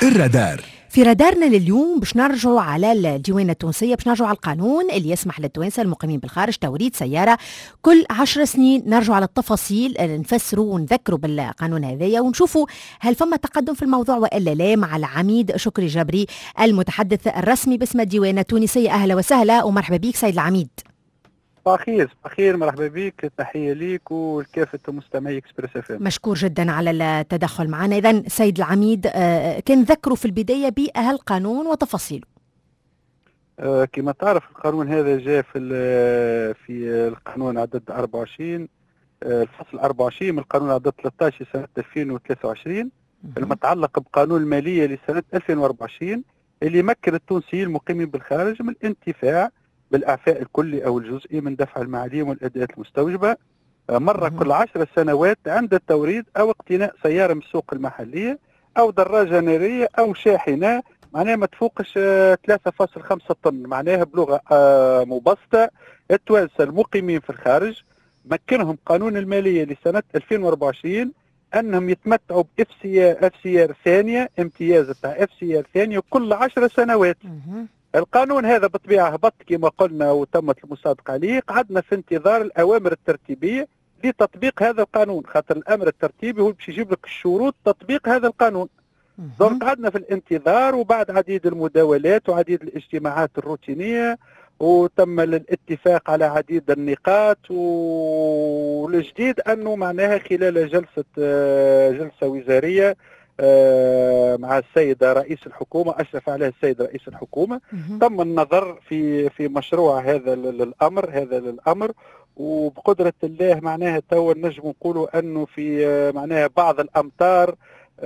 الرادار. في رادارنا لليوم باش نرجعوا على الديوانة التونسية، باش نرجعوا على القانون اللي يسمح للتوانسة المقيمين بالخارج توريد سيارة كل 10 سنين. نرجعوا على التفاصيل، نفسروا ونذكروا بالقانون هذايا ونشوفوا هل فما تقدم في الموضوع وإلا لا، مع العميد شكري جبري المتحدث الرسمي باسم الديوانة التونسية. أهلا وسهلا ومرحبا بك سيد العميد. بخير مرحبا بك، تحية ليك والكافة مستمعي اكسبريس اف ام. مشكور جدا على التدخل معنا. إذن سيد العميد، كان ذكروا في البداية بهالقانون وتفاصيله. كما تعرف القانون هذا جاء في القانون عدد 24 الفصل 24 من القانون عدد 13 سنة 2023 المتعلق بقانون المالية لسنة 2024 اللي يمكن التونسيين المقيمين بالخارج من الانتفاع بالإعفاء الكلي أو الجزئي من دفع المعاليم والأداءات المستوجبة مرة كل 10 سنوات عند التوريد أو اقتناء سيارة من السوق المحلية أو دراجة نارية أو شاحنة معناها ما تفوقش 3.5 طن. معناها بلغة مبسطة التوانسة المقيمين في الخارج مكنهم قانون المالية لسنة 2024 أنهم يتمتعوا ب FCR ثانية، امتياز بتاع FCR ثانية كل 10 سنوات. القانون هذا بطبيعة هبط كما قلنا وتمت المصادقة عليه. قعدنا في انتظار الأوامر الترتيبية لتطبيق هذا القانون، خاطر الأمر الترتيبي هو باش يجيب لك الشروط تطبيق هذا القانون. دونك قعدنا في الانتظار، وبعد عديد المداولات وعديد الاجتماعات الروتينية وتم الاتفاق على عديد النقاط. والجديد أنه معناها خلال جلسة وزارية مع السيد رئيس الحكومة، أشرف عليها السيد رئيس الحكومة، تم النظر في مشروع هذا للأمر. وبقدرة الله معناها توا نجم نقولوا أنه في معناها بعض الأمطار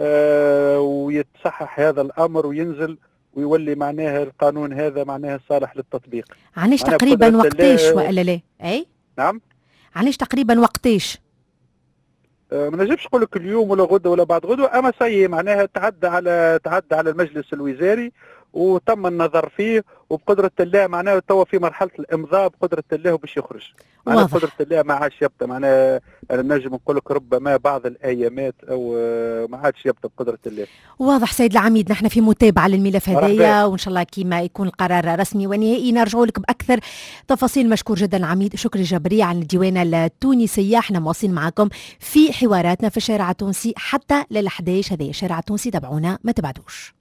ويتصحح هذا الأمر وينزل ويولي معناها القانون هذا معناها صالح للتطبيق. عنيش تقريبا وقتاش ولا لا؟ أي؟ نعم. عنيش تقريبا وقتاش؟ ما نجمش نقول لك اليوم ولا غدا ولا بعد غدوه، اما سي معناها تعدى على المجلس الوزاري وتم النظر فيه، وبقدره الله معناها توا في مرحله الامضاء بقدره الله باش يخرج. معناها بقدره الله ما عادش يبدا معناها انا نجم نقول لك ربما بعض الايامات او ما عادش يبدا بقدره الله. واضح سيد العميد، نحن في متابعه للملف هذايا وان شاء الله كيما يكون القرار رسمي ونهائي نرجعوا لك باكثر تفاصيل. مشكور جدا العميد شكري جبري عن الديوانه التونسيه. احنا مواصلين معكم في حواراتنا في الشارع التونسي حتى لل11 هذايا الشارع التونسي. تابعونا ما تبعدوش.